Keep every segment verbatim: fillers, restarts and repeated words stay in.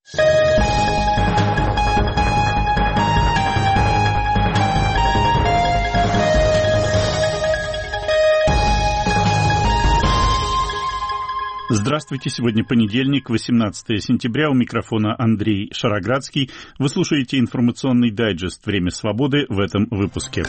Здравствуйте, сегодня понедельник, восемнадцатое сентября, у микрофона Андрей Шароградский. Вы слушаете информационный дайджест «Время свободы» в этом выпуске.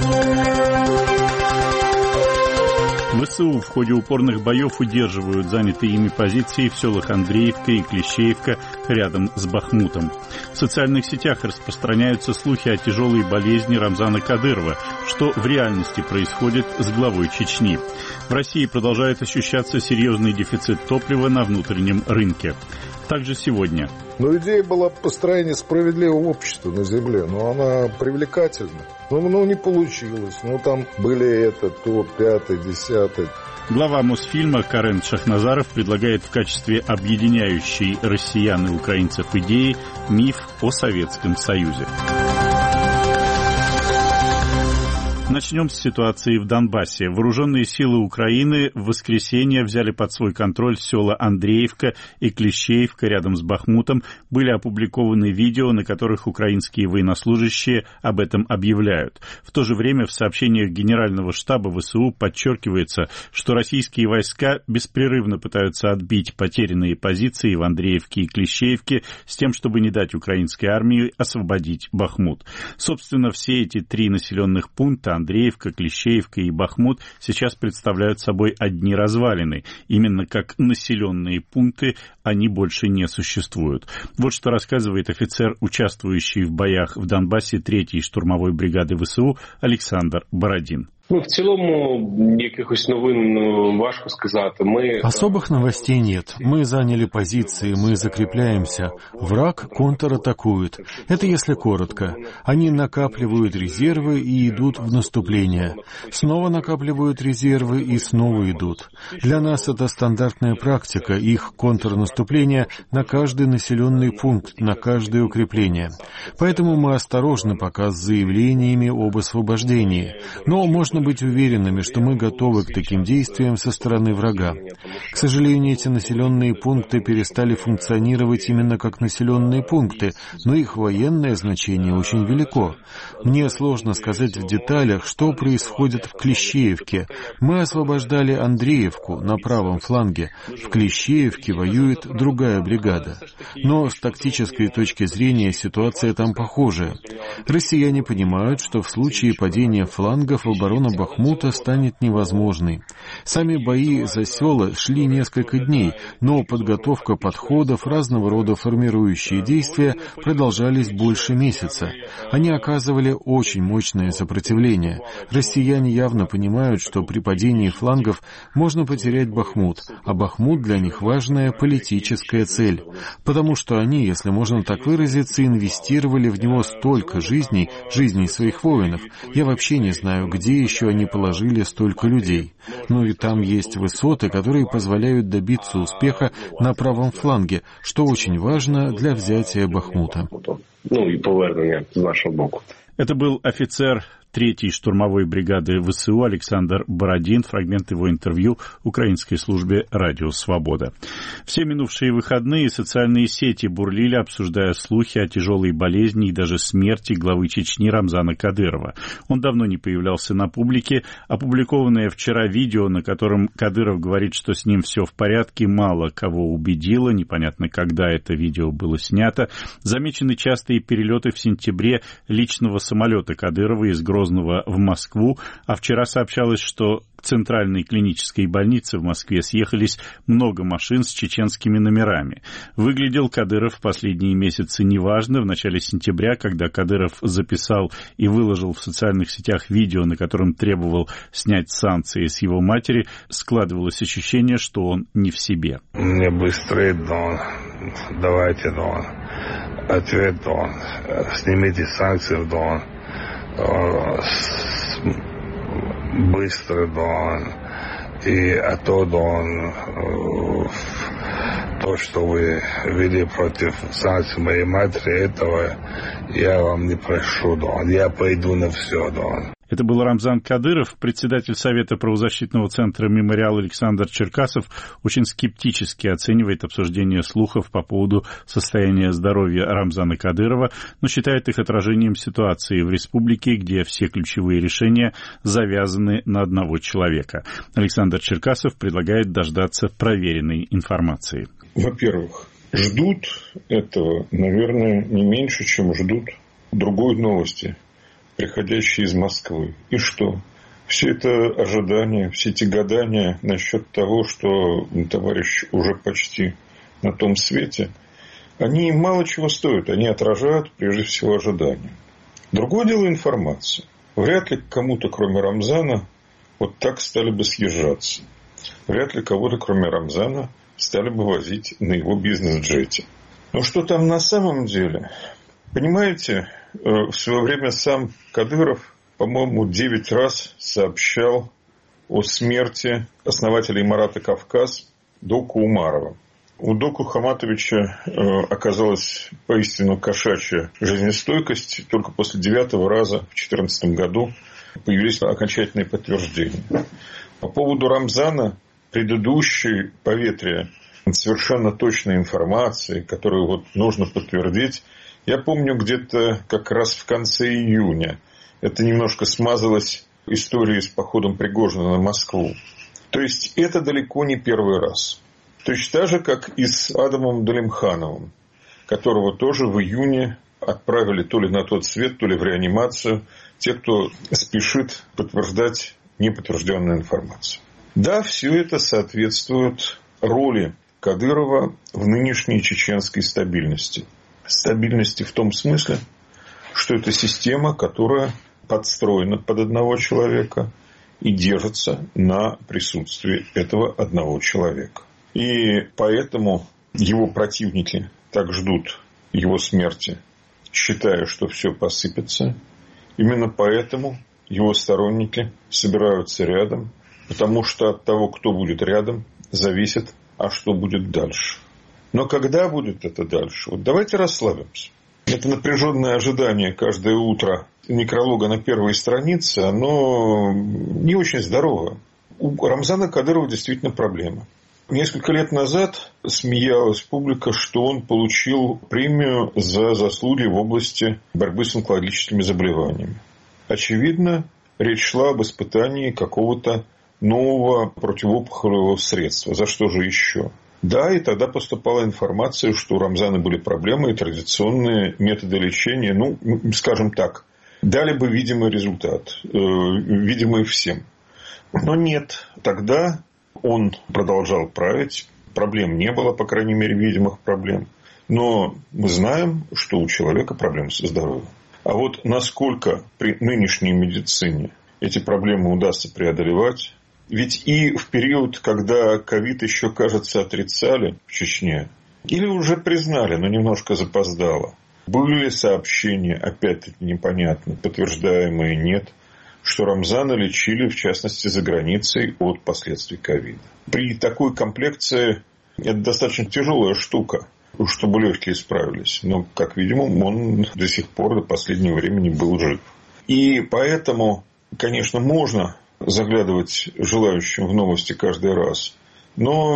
ВСУ в ходе упорных боев удерживают занятые ими позиции в селах Андреевка и Клещеевка рядом с Бахмутом. В социальных сетях распространяются слухи о тяжелой болезни Рамзана Кадырова, что в реальности происходит с главой Чечни. В России продолжает ощущаться серьезный дефицит топлива на внутреннем рынке. Также сегодня. Но идея была построения справедливого общества на земле, но она привлекательна. Но ну, не получилось. Ну, там были это, то, пятое, десятое. Глава Мосфильма Карен Шахназаров предлагает в качестве объединяющей россиян и украинцев идеи миф о Советском Союзе. Начнем с ситуации в Донбассе. Вооруженные силы Украины в воскресенье взяли под свой контроль села Андреевка и Клещеевка рядом с Бахмутом. Были опубликованы видео, на которых украинские военнослужащие об этом объявляют. В то же время в сообщениях Генерального штаба ВСУ подчеркивается, что российские войска беспрерывно пытаются отбить потерянные позиции в Андреевке и Клещеевке с тем, чтобы не дать украинской армии освободить Бахмут. Собственно, все эти три населенных пункта Андреевка, Клещеевка и Бахмут сейчас представляют собой одни развалины. Именно как населенные пункты они больше не существуют. Вот что рассказывает офицер, участвующий в боях в Донбассе третьей штурмовой бригады ВСУ Александр Бородин. Ну, в цілому, якихось новин важко сказати. Мы... Особых новостей нет. Мы заняли позиции, мы закрепляемся. Враг контратакует. Это если коротко. Они накапливают резервы и идут в наступление. Снова накапливают резервы и снова идут. Для нас это стандартная практика, их контрнаступление на каждый населенный пункт, на каждое укрепление. Поэтому мы осторожны пока с заявлениями об освобождении. Но можно быть уверенными, что мы готовы к таким действиям со стороны врага. К сожалению, эти населенные пункты перестали функционировать именно как населенные пункты, но их военное значение очень велико. Мне сложно сказать в деталях, что происходит в Клещеевке. Мы освобождали Андреевку на правом фланге. В Клещеевке воюет другая бригада. Но с тактической точки зрения ситуация там похожая. Россияне понимают, что в случае падения флангов оборона Бахмута станет невозможной. Сами бои за села шли несколько дней, но подготовка подходов, разного рода формирующие действия продолжались больше месяца. Они оказывали очень мощное сопротивление. Россияне явно понимают, что при падении флангов можно потерять Бахмут, а Бахмут для них важная политическая цель. Потому что они, если можно так выразиться, инвестировали в него столько жизней, жизней своих воинов. Я вообще не знаю, где еще они положили столько людей. Ну и там есть высоты, которые позволяют добиться успеха на правом фланге, что очень важно для взятия Бахмута. Ну и повернення з нашого боку. Это был офицер третьей штурмовой бригады ВСУ Александр Бородин, фрагмент его интервью украинской службе «Радио Свобода». Все минувшие выходные социальные сети бурлили, обсуждая слухи о тяжелой болезни и даже смерти главы Чечни Рамзана Кадырова. Он давно не появлялся на публике. Опубликованное вчера видео, на котором Кадыров говорит, что с ним все в порядке, мало кого убедило. Непонятно, когда это видео было снято. Замечены частые перелеты в сентябре личного самолета Кадырова из Грозного в Москву, а вчера сообщалось, что к центральной клинической больнице в Москве съехались много машин с чеченскими номерами. Выглядел Кадыров в последние месяцы неважно. В начале сентября, когда Кадыров записал и выложил в социальных сетях видео, на котором требовал снять санкции с его матери, складывалось ощущение, что он не в себе. Мне быстрее, Дон. Давайте, Дон. Ответ, Дон. Снимите санкции, Дон. Быстро, Дон. И а то, Дон, то, что вы вели против санкций моей матери, этого я вам не прошу, Дон. Я пойду на все, Дон. Это был Рамзан Кадыров. Председатель Совета правозащитного центра «Мемориал» Александр Черкасов очень скептически оценивает обсуждение слухов по поводу состояния здоровья Рамзана Кадырова, но считает их отражением ситуации в республике, где все ключевые решения завязаны на одного человека. Александр Черкасов предлагает дождаться проверенной информации. Во-первых, ждут этого, наверное, не меньше, чем ждут другой новости, приходящие из Москвы. И что? Все это ожидания, все эти гадания насчет того, что товарищ уже почти на том свете, они мало чего стоят. Они отражают, прежде всего, ожидания. Другое дело информация. Вряд ли кому-то, кроме Рамзана, вот так стали бы съезжаться. Вряд ли кого-то, кроме Рамзана, стали бы возить на его бизнес-джете. Но что там на самом деле? Понимаете, в свое время сам Кадыров, по-моему, девять раз сообщал о смерти основателя Имарата «Кавказ» Доку Умарова. У Доку Хаматовича оказалась поистину кошачья жизнестойкость. Только после девятого раза в две тысячи четырнадцатом году появились окончательные подтверждения. По поводу Рамзана предыдущей поветрия совершенно точной информации, которую вот нужно подтвердить, я помню где-то как раз в конце июня. Это немножко смазалось историей с походом Пригожина на Москву. То есть это далеко не первый раз. Точно так же, как и с Адамом Далимхановым, которого тоже в июне отправили то ли на тот свет, то ли в реанимацию, те, кто спешит подтверждать неподтвержденную информацию. Да, все это соответствует роли Кадырова в нынешней чеченской стабильности. Стабильности в том смысле, что это система, которая подстроена под одного человека и держится на присутствии этого одного человека. И поэтому его противники так ждут его смерти, считая, что все посыпется. Именно поэтому его сторонники собираются рядом, потому что от того, кто будет рядом, зависит, а что будет дальше. Но когда будет это дальше? Вот давайте расслабимся. Это напряженное ожидание каждое утро некролога на первой странице, оно не очень здорово. У Рамзана Кадырова действительно проблема. Несколько лет назад смеялась публика, что он получил премию за заслуги в области борьбы с онкологическими заболеваниями. Очевидно, речь шла об испытании какого-то нового противоопухолевого средства. За что же еще? Да, и тогда поступала информация, что у Рамзана были проблемы, и традиционные методы лечения, ну, скажем так, дали бы видимый результат, э, видимый всем. Но нет, тогда он продолжал править, проблем не было, по крайней мере, видимых проблем. Но мы знаем, что у человека проблемы со здоровьем. А вот насколько при нынешней медицине эти проблемы удастся преодолевать, ведь и в период, когда ковид еще, кажется, отрицали в Чечне, или уже признали, но немножко запоздало, были сообщения, опять-таки непонятно, подтверждаемые нет, что Рамзана лечили, в частности, за границей от последствий ковида. При такой комплекции это достаточно тяжелая штука, чтобы легкие справились. Но, как видим, он до сих пор, до последнего времени был жив. И поэтому, конечно, можно заглядывать желающим в новости каждый раз. Но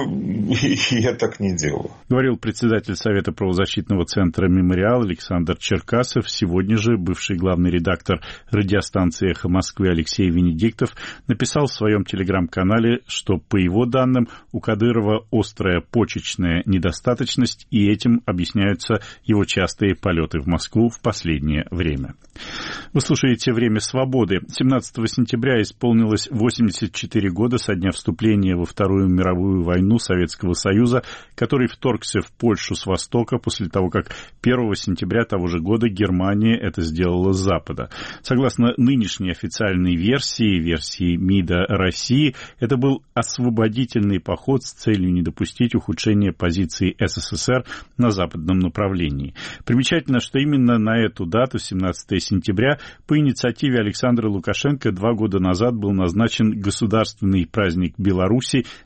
я так не делаю. Говорил председатель Совета правозащитного центра «Мемориал» Александр Черкасов. Сегодня же бывший главный редактор радиостанции «Эхо Москвы» Алексей Венедиктов написал в своем телеграм-канале, что, по его данным, у Кадырова острая почечная недостаточность, и этим объясняются его частые полеты в Москву в последнее время. Вы слушаете «Время свободы». семнадцатого сентября исполнилось восемьдесят четыре года со дня вступления во Вторую мировую войну Советского Союза, который вторгся в Польшу с востока после того, как первого сентября того же года Германия это сделала с запада. Согласно нынешней официальной версии, версии МИДа России, это был освободительный поход с целью не допустить ухудшения позиций СССР на западном направлении. Примечательно, что именно на эту дату, семнадцатого сентября, по инициативе Александра Лукашенко два года назад был назначен государственный праздник Беларуси — День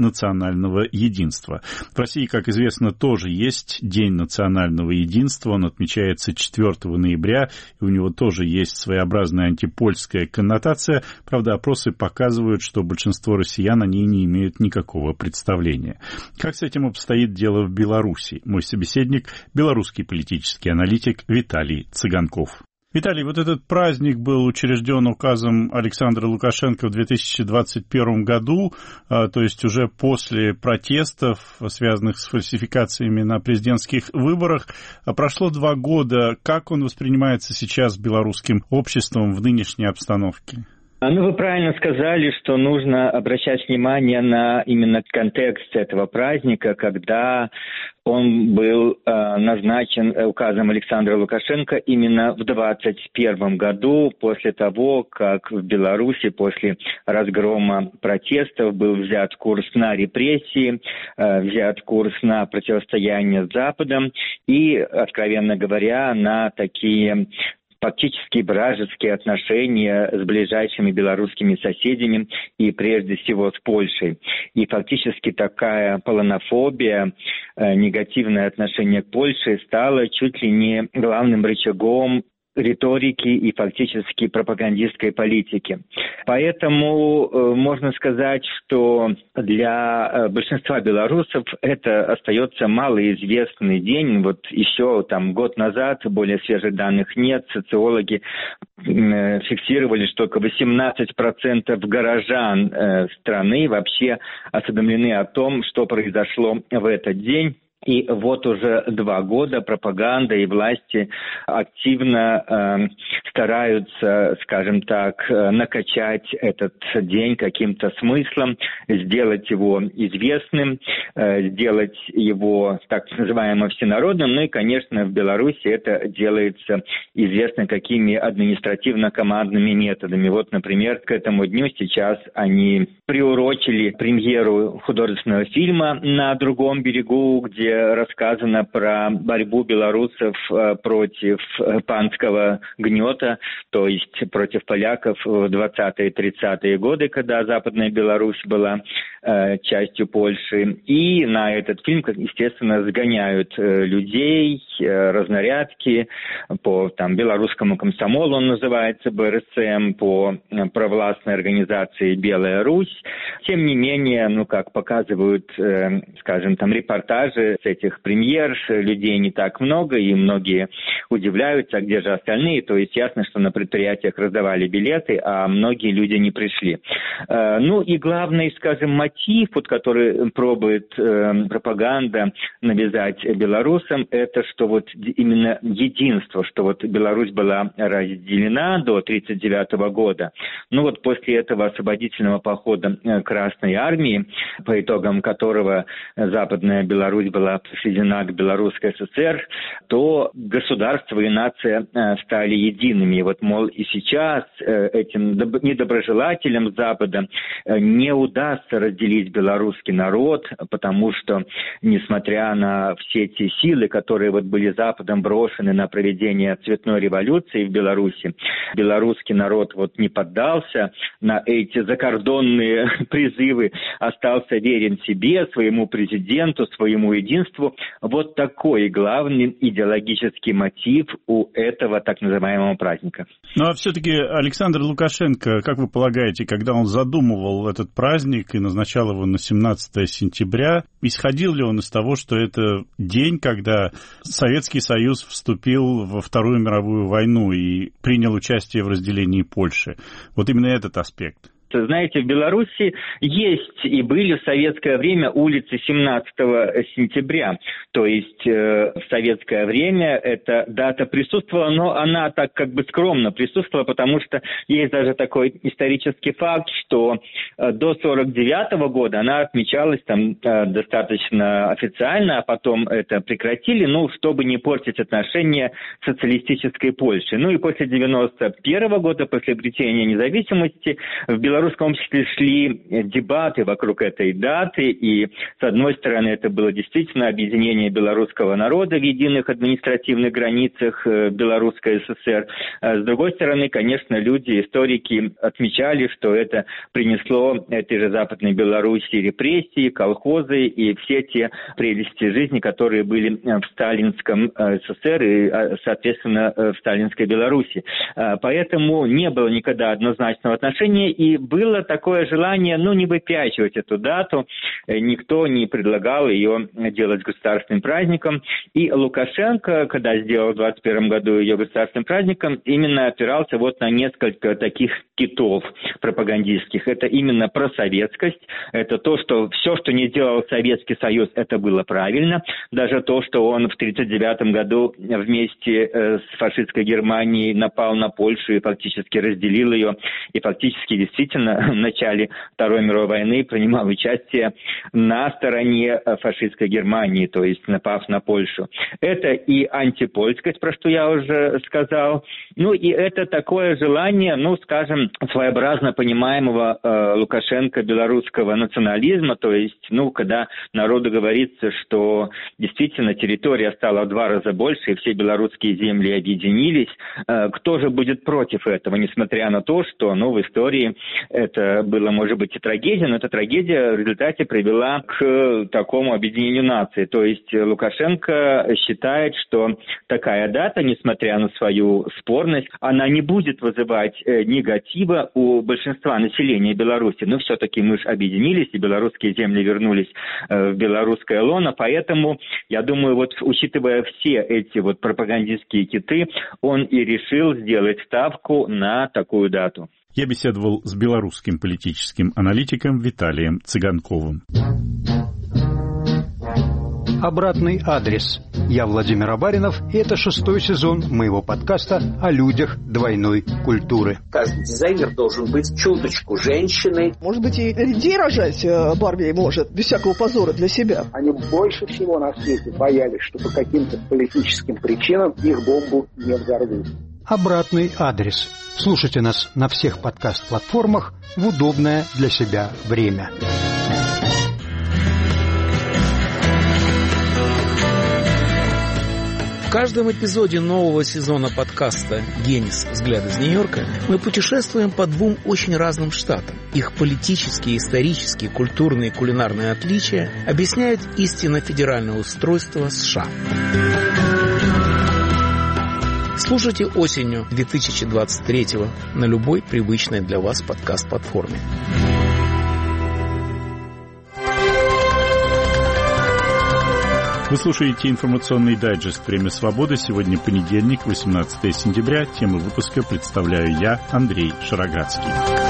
национального единства. В России, как известно, тоже есть День национального единства. Он отмечается четвёртого ноября, и у него тоже есть своеобразная антипольская коннотация. Правда, опросы показывают, что большинство россиян о ней не имеют никакого представления. Как с этим обстоит дело в Беларуси? Мой собеседник – белорусский политический аналитик Виталий Цыганков. Виталий, вот этот праздник был учрежден указом Александра Лукашенко в две тысячи двадцать первом году, то есть уже после протестов, связанных с фальсификациями на президентских выборах. Прошло два года. Как он воспринимается сейчас белорусским обществом в нынешней обстановке? Ну, вы правильно сказали, что нужно обращать внимание на именно контекст этого праздника, когда он был э, назначен указом Александра Лукашенко именно в двадцать первом году, после того, как в Беларуси после разгрома протестов был взят курс на репрессии, э, взят курс на противостояние с Западом и, откровенно говоря, на такие фактически вражеские отношения с ближайшими белорусскими соседями и прежде всего с Польшей. И фактически такая полонофобия, э, негативное отношение к Польше стало чуть ли не главным рычагом риторики и фактически пропагандистской политики. Поэтому э, можно сказать, что для э, большинства белорусов это остается малоизвестный день. Вот еще там год назад, более свежих данных нет, социологи э, фиксировали, что только восемнадцать процентов горожан э, страны вообще осведомлены о том, что произошло в этот день. И вот уже два года пропаганда и власти активно э, стараются, скажем так, накачать этот день каким-то смыслом, сделать его известным, э, сделать его так называемым всенародным. Ну и, конечно, в Беларуси это делается известно какими административно-командными методами. Вот, например, к этому дню сейчас они приурочили премьеру художественного фильма «На другом берегу», где рассказано про борьбу белорусов против панского гнета, то есть против поляков в двадцатые-тридцатые годы, когда Западная Беларусь была э, частью Польши. И на этот фильм, естественно, сгоняют э, людей, э, разнарядки по там, белорусскому комсомолу, он называется бэ эр эс эм, по э, провластной организации «Белая Русь». Тем не менее, ну, как показывают, э, скажем, там репортажи с этих премьер, людей не так много, и многие удивляются, а где же остальные. То есть ясно, что на предприятиях раздавали билеты, а многие люди не пришли. Э, ну и главный, скажем, мотив, вот, который пробует э, пропаганда навязать белорусам, это что вот именно единство, что вот Беларусь была разделена до тридцать девятого года. Ну вот после этого освободительного похода Красной Армии, по итогам которого Западная Беларусь была присоединена к Белорусской эс эс эс эр, то государство и нация стали едиными. И вот, мол, и сейчас этим недоброжелателям Запада не удастся разделить белорусский народ, потому что, несмотря на все эти силы, которые вот были Западом брошены на проведение цветной революции в Беларуси, белорусский народ вот не поддался на эти закордонные призывы, остался верен себе, своему президенту, своему единству. Вот такой главный идеологический мотив у этого так называемого праздника. Ну а все-таки Александр Лукашенко, как вы полагаете, когда он задумывал этот праздник и назначал его на семнадцатое сентября, исходил ли он из того, что это день, когда Советский Союз вступил во Вторую мировую войну и принял участие в разделении Польши? Вот именно этот аспект. Знаете, в Беларуси есть и были в советское время улицы семнадцатого сентября. То есть э, в советское время эта дата присутствовала, но она так как бы скромно присутствовала, потому что есть даже такой исторический факт, что э, до сорок девятого года она отмечалась там э, достаточно официально, а потом это прекратили, ну, чтобы не портить отношения с социалистической Польшей. Ну и после девяносто первого года, после обретения независимости, в Беларуси белорусском обществе шли дебаты вокруг этой даты, и, с одной стороны, это было действительно объединение белорусского народа в единых административных границах Белорусской ССР. А с другой стороны, конечно, люди, историки отмечали, что это принесло этой же Западной Белоруссии репрессии, колхозы и все те прелести жизни, которые были в сталинском СССР и, соответственно, в сталинской Беларуси. Поэтому не было никогда однозначного отношения, и было такое желание, ну, не выпячивать эту дату. Никто не предлагал ее делать государственным праздником. И Лукашенко, когда сделал в двадцать первом году ее государственным праздником, именно опирался вот на несколько таких китов пропагандистских. Это именно просоветскость, это то, что все, что не делал Советский Союз, это было правильно. Даже то, что он в тридцать девятом году вместе с фашистской Германией напал на Польшу и фактически разделил ее, и фактически действительно в начале Второй мировой войны принимал участие на стороне фашистской Германии, то есть напав на Польшу. Это и антипольскость, про что я уже сказал. Ну и это такое желание, ну скажем, своеобразно понимаемого э, Лукашенко белорусского национализма, то есть, ну, когда народу говорится, что действительно территория стала в два раза больше, и все белорусские земли объединились, э, кто же будет против этого, несмотря на то, что, ну, в истории это было, может быть, и трагедия, но эта трагедия в результате привела к такому объединению нации. То есть Лукашенко считает, что такая дата, несмотря на свою спорность, она не будет вызывать э, негатива у большинства населения Беларуси. Но все-таки мы же объединились, и белорусские земли вернулись э, в белорусское лоно, поэтому, я думаю, вот учитывая все эти вот пропагандистские киты, он и решил сделать ставку на такую дату. Я беседовал с белорусским политическим аналитиком Виталием Цыганковым. Обратный адрес. Я Владимир Абаринов, и это шестой сезон моего подкаста о людях двойной культуры. Каждый дизайнер должен быть чуточку женщиной. Может быть, и людей рожать Барби может, без всякого позора для себя. Они больше всего на свете боялись, что по каким-то политическим причинам их бомбу не взорвут. Обратный адрес. Слушайте нас на всех подкаст-платформах в удобное для себя время. В каждом эпизоде нового сезона подкаста «Генис. Взгляд из Нью-Йорка» мы путешествуем по двум очень разным штатам. Их политические, исторические, культурные и кулинарные отличия объясняют истинно федеральное устройство США. Слушайте осенью две тысячи двадцать третьего на любой привычной для вас подкаст-платформе. Вы слушаете информационный дайджест «Время свободы». Сегодня понедельник, восемнадцатое сентября. Тему выпуска представляю я, Андрей Шарогатский.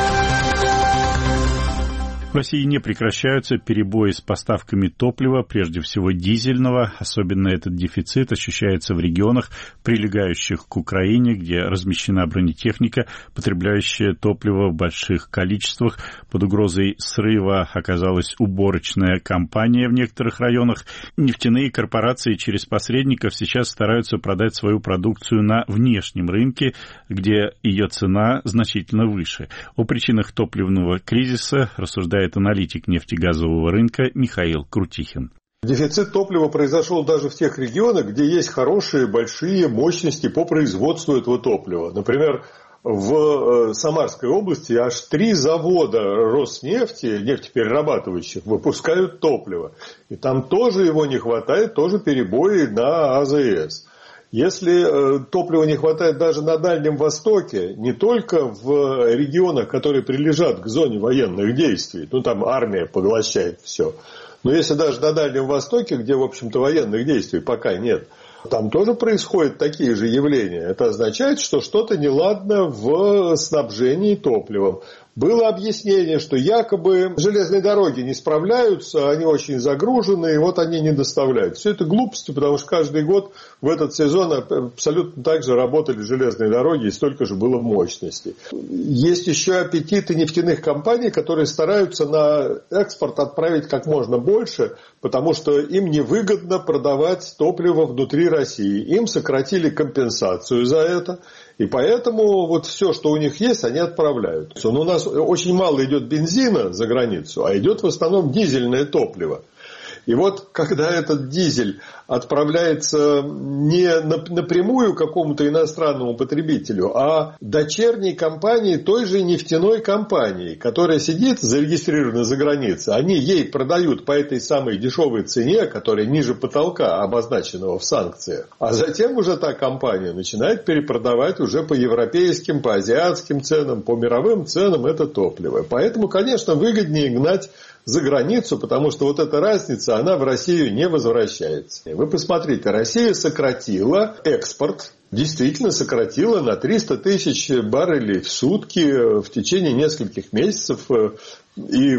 В России не прекращаются перебои с поставками топлива, прежде всего дизельного. Особенно этот дефицит ощущается в регионах, прилегающих к Украине, где размещена бронетехника, потребляющая топливо в больших количествах. Под угрозой срыва оказалась уборочная компания в некоторых районах. Нефтяные корпорации через посредников сейчас стараются продать свою продукцию на внешнем рынке, где ее цена значительно выше. О причинах топливного кризиса рассуждает аналитик нефтегазового рынка Михаил Крутихин. Дефицит топлива произошел даже в тех регионах, где есть хорошие, большие мощности по производству этого топлива. Например, в Самарской области аж три завода Роснефти, нефтеперерабатывающих, выпускают топливо. И там тоже его не хватает, тоже перебои на АЗС. Если топлива не хватает даже на Дальнем Востоке, не только в регионах, которые прилежат к зоне военных действий, ну там армия поглощает все, но если даже на Дальнем Востоке, где, в общем-то, военных действий пока нет, там тоже происходят такие же явления. Это означает, что что-то неладно в снабжении топливом. Было объяснение, что якобы железные дороги не справляются, они очень загружены, и вот они не доставляют. Все это глупости, потому что каждый год в этот сезон абсолютно так же работали железные дороги, и столько же было мощностей. Есть еще аппетиты нефтяных компаний, которые стараются на экспорт отправить как можно больше, потому что им невыгодно продавать топливо внутри России. Им сократили компенсацию за это. И поэтому вот все, что у них есть, они отправляют. Но у нас очень мало идет бензина за границу, а идет в основном дизельное топливо. И вот, когда этот дизель отправляется не напрямую какому-то иностранному потребителю, а дочерней компании той же нефтяной компании, которая сидит, зарегистрирована за границей, они ей продают по этой самой дешевой цене, которая ниже потолка, обозначенного в санкциях. А затем уже та компания начинает перепродавать уже по европейским, по азиатским ценам, по мировым ценам это топливо. Поэтому, конечно, выгоднее гнать за границу, потому что вот эта разница, она в Россию не возвращается. Вы посмотрите, Россия сократила экспорт, действительно сократила на триста тысяч баррелей в сутки в течение нескольких месяцев. И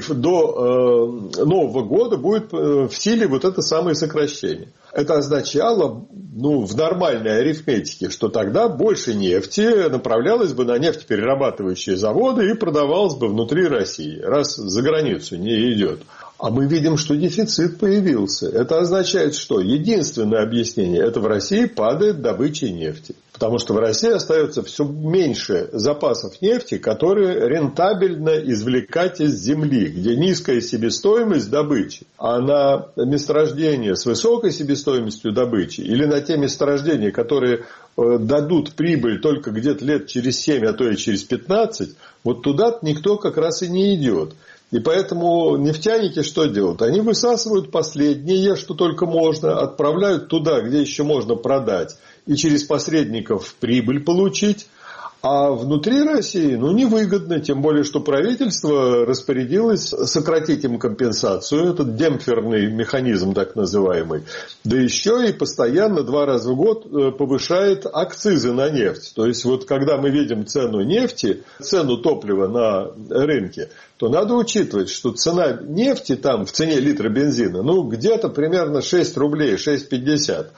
до э, Нового года будет в силе вот это самое сокращение. Это означало, ну, в нормальной арифметике, что тогда больше нефти направлялось бы на нефтеперерабатывающие заводы и продавалось бы внутри России, раз за границу не идет. А мы видим, что дефицит появился. Это означает, что единственное объяснение – это в России падает добыча нефти. Потому что в России остается все меньше запасов нефти, которые рентабельно извлекать из земли, где низкая себестоимость добычи. А на месторождения с высокой себестоимостью добычи или на те месторождения, которые дадут прибыль только где-то лет через семь, а то и через пятнадцать, вот туда никто как раз и не идет. И поэтому нефтяники что делают? Они высасывают последнее, что только можно, отправляют туда, где еще можно продать, и через посредников прибыль получить. А внутри России, ну, невыгодно, тем более, что правительство распорядилось сократить им компенсацию, этот демпферный механизм так называемый, да еще и постоянно два раза в год повышает акцизы на нефть. То есть, вот когда мы видим цену нефти, цену топлива на рынке, то надо учитывать, что цена нефти там в цене литра бензина, ну, где-то примерно шесть рублей, шесть пятьдесят,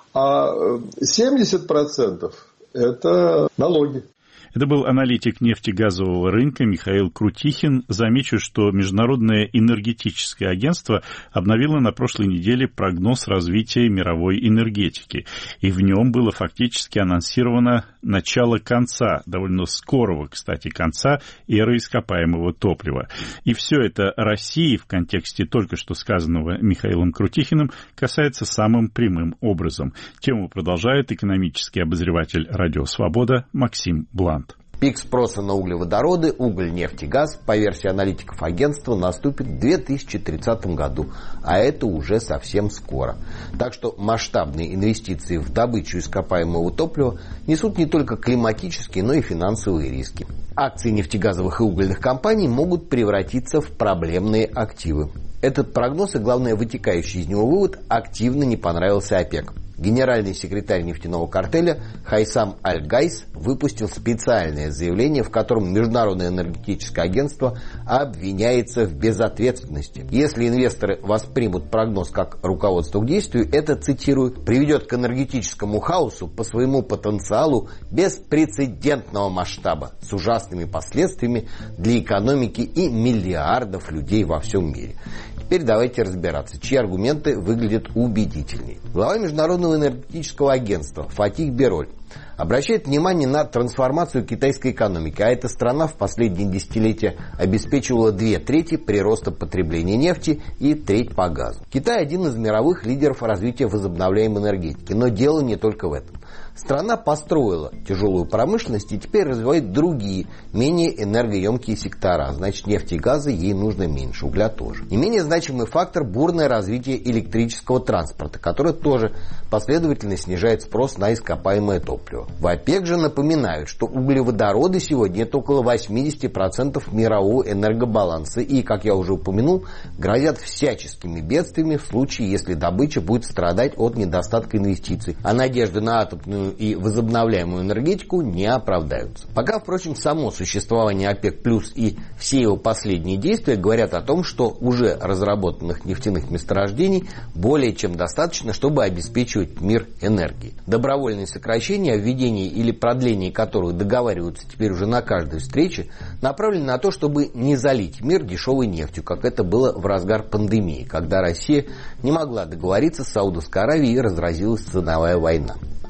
а семьдесят процентов это налоги. Это был аналитик нефтегазового рынка Михаил Крутихин. Замечу, что Международное энергетическое агентство обновило на прошлой неделе прогноз развития мировой энергетики. И в нем было фактически анонсировано начало конца, довольно скорого, кстати, конца эры ископаемого топлива. И все это России в контексте только что сказанного Михаилом Крутихиным касается самым прямым образом. Тему продолжает экономический обозреватель «Радио Свобода» Максим Блант. Пик спроса на углеводороды, уголь, нефть и газ, по версии аналитиков агентства, наступит в две тысячи тридцатом году, а это уже совсем скоро. Так что масштабные инвестиции в добычу ископаемого топлива несут не только климатические, но и финансовые риски. Акции нефтегазовых и угольных компаний могут превратиться в проблемные активы. Этот прогноз и, главное, вытекающий из него вывод активно не понравился ОПЕК. Генеральный секретарь нефтяного картеля Хайсам Аль-Гайс выпустил специальное заявление, в котором Международное энергетическое агентство обвиняется в безответственности. Если инвесторы воспримут прогноз как руководство к действию, это, цитирую, приведет к энергетическому хаосу по своему потенциалу беспрецедентного масштаба с ужасными последствиями для экономики и миллиардов людей во всем мире. Теперь давайте разбираться, чьи аргументы выглядят убедительнее. Глава Международного энергетического агентства Фатих Бероль обращает внимание на трансформацию китайской экономики, а эта страна в последние десятилетия обеспечивала две трети прироста потребления нефти и треть по газу. Китай один из мировых лидеров развития возобновляемой энергетики, но дело не только в этом. Страна построила тяжелую промышленность и теперь развивает другие, менее энергоемкие сектора. Значит, нефти и газа ей нужно меньше, угля тоже. Не менее значимый фактор – бурное развитие электрического транспорта, которое тоже последовательно снижает спрос на ископаемое топливо. В ОПЕК же напоминают, что углеводороды сегодня – это около восемьдесят процентов мирового энергобаланса и, как я уже упомянул, грозят всяческими бедствиями в случае, если добыча будет страдать от недостатка инвестиций, а надежды на атомную и возобновляемую энергетику не оправдаются. Пока, впрочем, само существование ОПЕК плюс и все его последние действия говорят о том, что уже разработанных нефтяных месторождений более чем достаточно, чтобы обеспечивать мир энергией. Добровольные сокращения, о введении или продлении которых договариваются теперь уже на каждой встрече, направлены на то, чтобы не залить мир дешевой нефтью, как это было в разгар пандемии, когда Россия не могла договориться с Саудовской Аравией и разразилась ценовая война.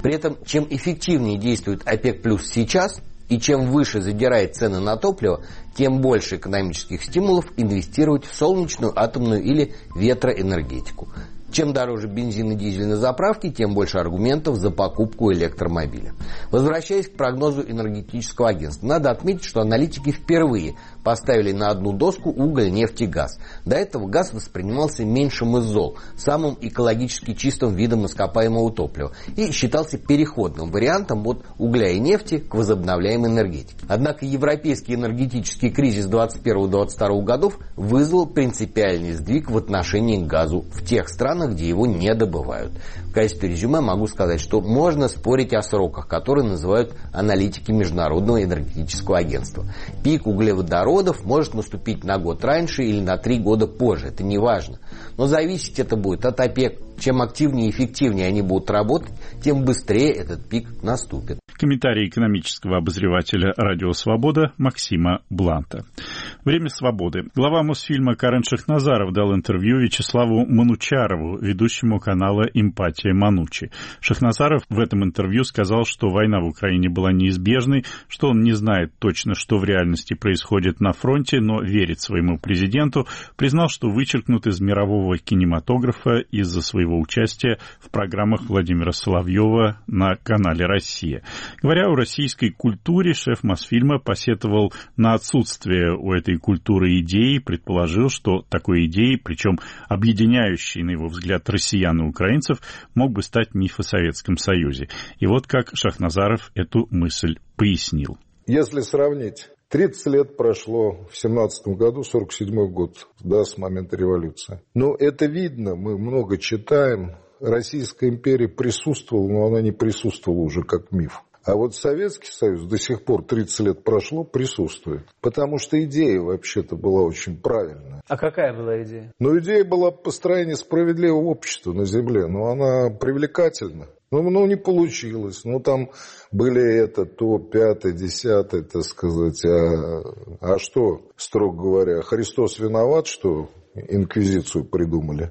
При этом, чем эффективнее действует ОПЕК+ сейчас, и чем выше задирает цены на топливо, тем больше экономических стимулов инвестировать в солнечную, атомную или ветроэнергетику. Чем дороже бензин и дизель на заправке, тем больше аргументов за покупку электромобиля. Возвращаясь к прогнозу энергетического агентства, надо отметить, что аналитики впервые поставили на одну доску уголь, нефть и газ. До этого газ воспринимался меньшим из зол, самым экологически чистым видом ископаемого топлива и считался переходным вариантом от угля и нефти к возобновляемой энергетике. Однако европейский энергетический кризис двадцать первого — двадцать второго годов вызвал принципиальный сдвиг в отношении к газу в тех странах, где его не добывают. В качестве резюме могу сказать, что можно спорить о сроках, которые называют аналитики Международного энергетического агентства. Пик углеводородов может наступить на год раньше или на три года позже, это не важно. Но зависеть это будет от ОПЕК. Чем активнее и эффективнее они будут работать, тем быстрее этот пик наступит. Комментарий экономического обозревателя «Радио Свобода» Максима Бланта. Время свободы. Глава Мосфильма Карен Шахназаров дал интервью Вячеславу Манучарову, ведущему канала «Эмпатия Манучи». Шахназаров в этом интервью сказал, что война в Украине была неизбежной, что он не знает точно, что в реальности происходит на фронте, но верит своему президенту, признал, что вычеркнут из мирового кинематографа из-за своего участия в программах Владимира Соловьева на канале «Россия». Говоря о российской культуре, шеф Мосфильма посетовал на отсутствие у этой культуры идеи, предположил, что такой идеей, причем объединяющей, на его взгляд, россиян и украинцев, мог бы стать миф о Советском Союзе. И вот как Шахназаров эту мысль пояснил. Если сравнить, тридцать лет прошло в семнадцатом году, сорок седьмой год, да, с момента революции. Ну, это видно, мы много читаем. Российская империя присутствовала, но она не присутствовала уже как миф. А вот Советский Союз до сих пор, тридцать лет прошло, присутствует. Потому что идея вообще-то была очень правильная. А какая была идея? Ну, идея была построение справедливого общества на земле. Но она привлекательна. Ну, ну, не получилось. Ну, там были это, то, пятое, десятое, так сказать. А, а что, строго говоря, Христос виноват, что инквизицию придумали?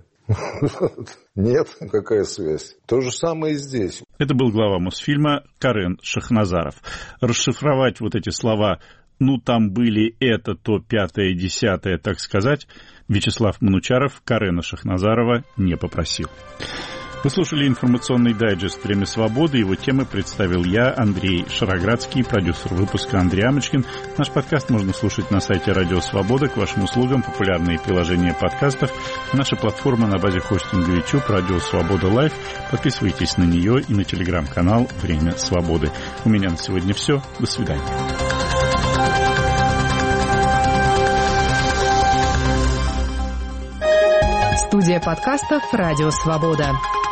Нет, какая связь? То же самое и здесь. Это был глава Мосфильма Карен Шахназаров. Расшифровать вот эти слова «ну там были это, то, пятое, десятое», так сказать, Вячеслав Манучаров Карена Шахназарова не попросил. Вы слушали информационный дайджест «Время свободы». Его темы представил я, Андрей Шароградский, продюсер выпуска Андрей Амочкин. Наш подкаст можно слушать на сайте «Радио Свобода». К вашим услугам популярные приложения подкастов. Наша платформа на базе хостинга YouTube «Радио Свобода Лайв». Подписывайтесь на нее и на телеграм-канал «Время свободы». У меня на сегодня все. До свидания. Студия подкастов «Радио Свобода».